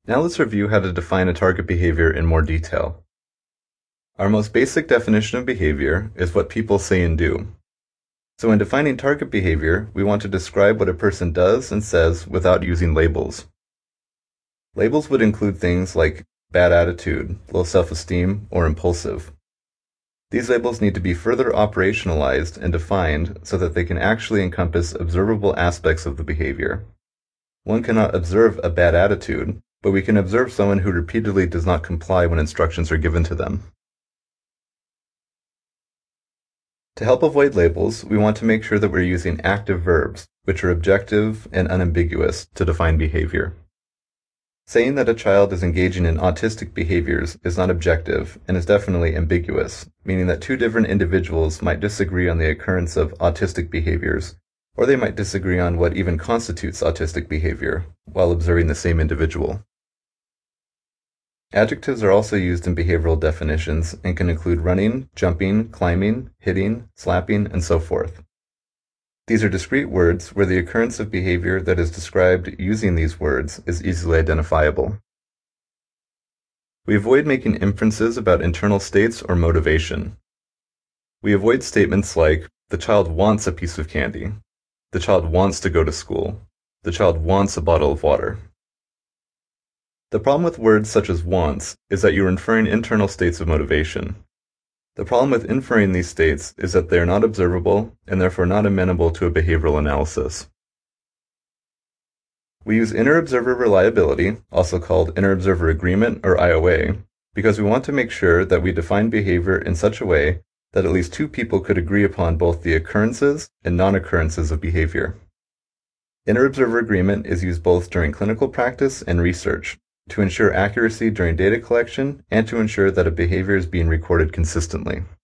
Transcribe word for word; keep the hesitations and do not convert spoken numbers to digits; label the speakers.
Speaker 1: Now let's review how to define a target behavior in more detail. Our most basic definition of behavior is what people say and do. So in defining target behavior, we want to describe what a person does and says without using labels. Labels would include things like bad attitude, low self-esteem, or impulsive. These labels need to be further operationalized and defined so that they can actually encompass observable aspects of the behavior. One cannot observe a bad attitude, but we can observe someone who repeatedly does not comply when instructions are given to them. To help avoid labels, we want to make sure that we're using active verbs, which are objective and unambiguous, to define behavior. Saying that a child is engaging in autistic behaviors is not objective and is definitely ambiguous, meaning that two different individuals might disagree on the occurrence of autistic behaviors, or they might disagree on what even constitutes autistic behavior, while observing the same individual. Adjectives are also used in behavioral definitions and can include running, jumping, climbing, hitting, slapping, and so forth. These are discrete words where the occurrence of behavior that is described using these words is easily identifiable. We avoid making inferences about internal states or motivation. We avoid statements like, the child wants a piece of candy, the child wants to go to school, the child wants a bottle of water. The problem with words such as wants is that you're inferring internal states of motivation. The problem with inferring these states is that they are not observable and therefore not amenable to a behavioral analysis. We use inner observer reliability, also called inner observer agreement or I O A, because we want to make sure that we define behavior in such a way that at least two people could agree upon both the occurrences and non-occurrences of behavior. Inner observer agreement is used both during clinical practice and research, to ensure accuracy during data collection and to ensure that a behavior is being recorded consistently.